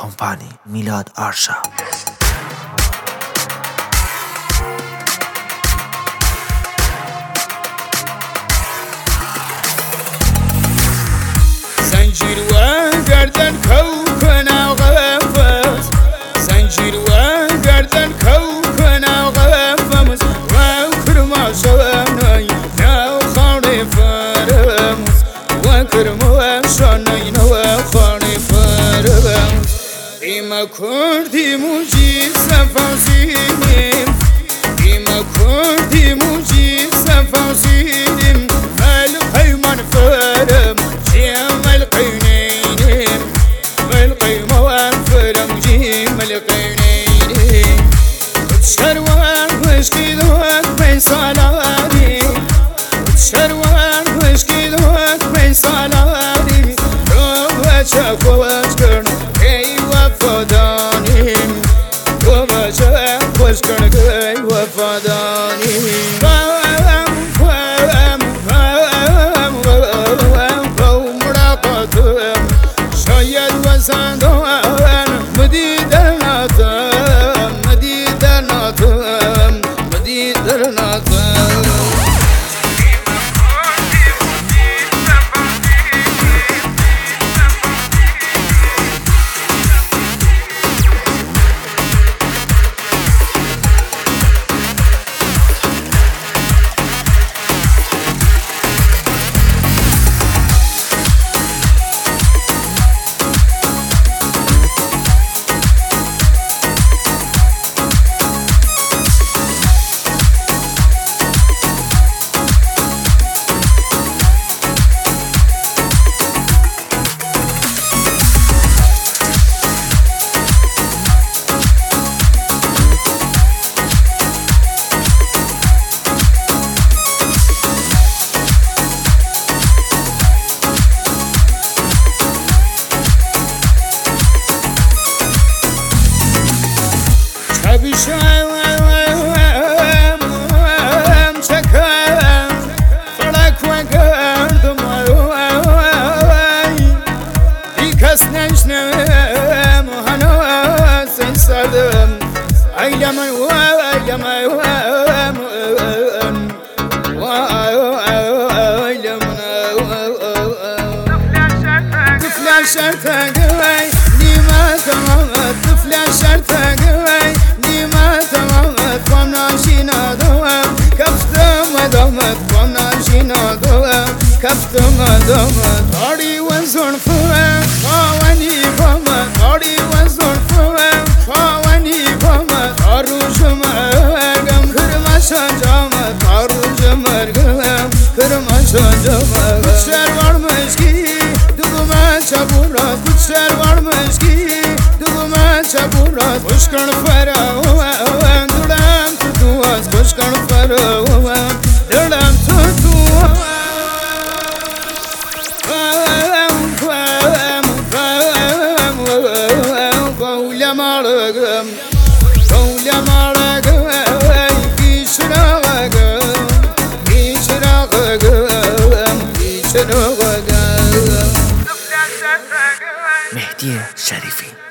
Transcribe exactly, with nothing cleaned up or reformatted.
کمپانی میلاد آرشا. زنجیر و گردن کو کنه غفت، زنجیر و گردن کو کنه غفت و کرما شوانای نو خانه فرمز و کرما شانای نو خانه فرمز ایما کردی موجی سفاسیم، ایما کردی موجی سفاسیم القیمان فرم جیم القینین القیم و فرم جیم القینین شروان وشکی دوات بین سالاری، شروان وشکی دوات بین سالاری رو بچه خوش کرن ای وفادانیم، رو بچه خوش کرن ای وفادانیم. شاید وزندان مدید در ناتم، مدید در ناتم، مدید در ناتم. بشم چکم فلک و گردم ای کس نشنم هنوز این سردم ایلم و ایلم و ایلم طفل شرطك نیمه تمامت، طفل شرطك قام ناشینا دوام کفتم دامت، قام ناشینا دوام کفتم دامت آری و زلفم خواهنی بامت، آری و زلفم خواهنی بامت آروش مرگم کرمشان جامت، آروش مرگم کرمشان جامت کچ شروار مشکی دوگم چبورات، کچ شروار مشکی دوگم چبورات خوش کن فراوان خوش کن فراوان دلم تو تو قول مرگم قول مرگم پیش رقم پیش رقم پیش رقم مهدی شریفی.